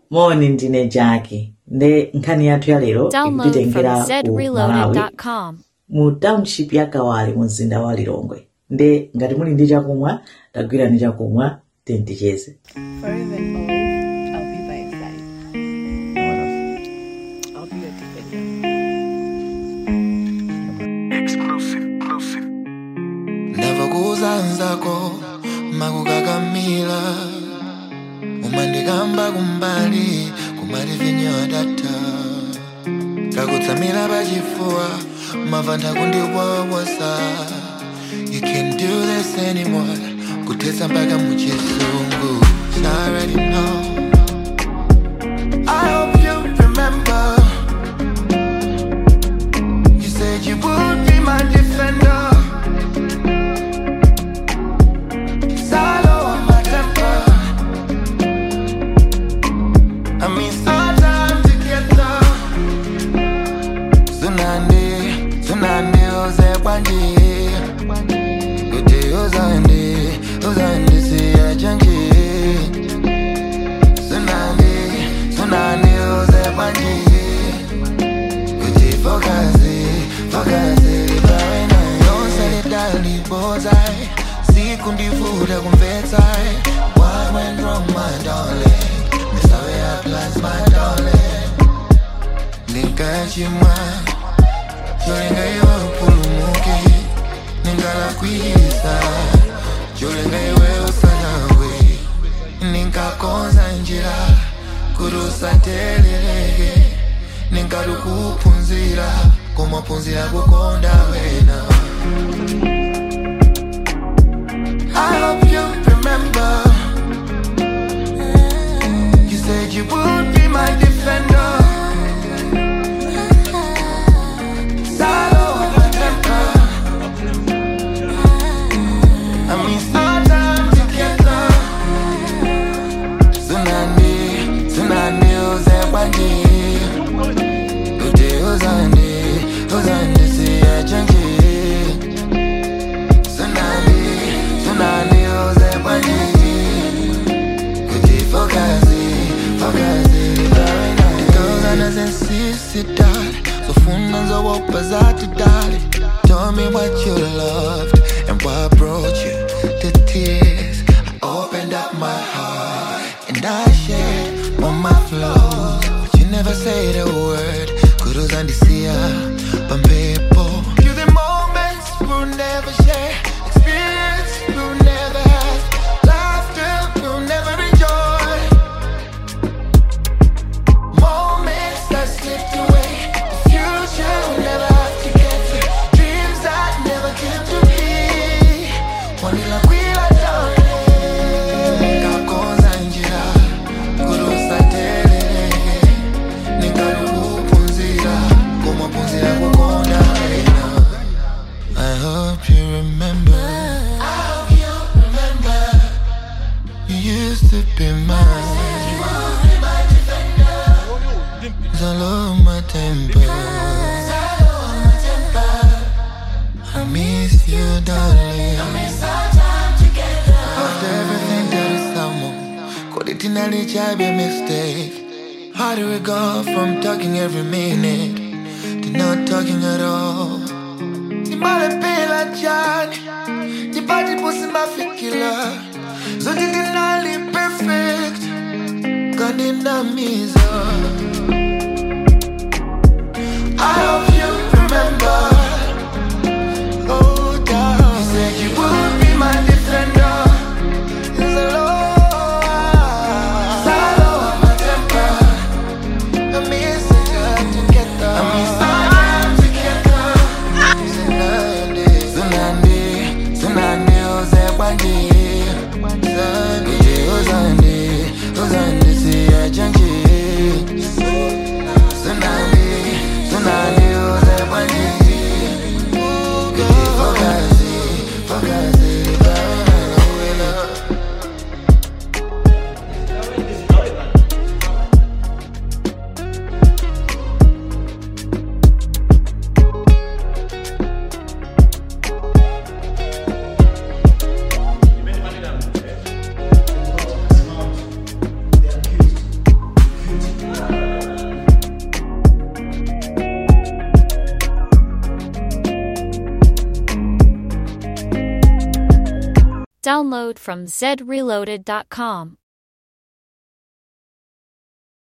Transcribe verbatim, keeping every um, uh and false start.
Moni ndine Jackie. Nde nkhani yathu ya lero ikutitengera ku Malawi mu township ya Kawale mu mzinda wa Lilongwe. Nde ngati muli ndi chakumwa tagwirani chakumwa tenticheze. Nzako makukakamila umandikamba kumbali kumali vinyo data kakutsamira pachifua mavanda kundiwawosa. You can't do this anymore kuthetsa mpaka muchisungu. I already know. I hope you remember you said you would be my defender. What went wrong, my darling? Miss how we have plans, my darling. Ninkachima, jolenga iwe pulumuke. Ninkala kwisa, jolenga iwe usanawe. Ninkakonza njira, kurusa telelege. Ninkalu kupunzira, kuma punzira kukonda wena. I hope you remember you said you would be my defender. Salo my temper. I miss our time together. Tsunami, tsunami, uzebandi. Ude uzandi, uzandi siya changi. So funds are what to daddy. Tell me what you loved and what brought you to tears. I opened up my heart and I shared all my flaws, but you never said a word. Kudos and the but people, you the moments we'll never share, experience we'll never have, laughter we'll never enjoy, moments that slipped away. We'll never have to get to, dreams that never came to be. One la quila darling. Kakonza njira, kurusa telelege. Ninkalu punzira, kuma punzira kukonda wena. I hope you remember. I hope you remember. You used to be mine. You would be my defender. Zalo my temper. I miss you, darling. I miss our time together. After everything there is someone. Could it in any child be a mistake? How do we go from talking every minute to not talking at all? You might have been like John. You body pussy my fikila. So you did not live perfect. God in the miser. I hope you remember. Oh, down. You said you would be my defender. It's a low, salo my temper. I miss it together. I miss our time together. Tsunami, tsunami, tsunami, uzebandi. Tsunami, uzandi, uzandi, siya changi. Tsunami, tsunami, uzebandi. Download from zed reloaded dot com.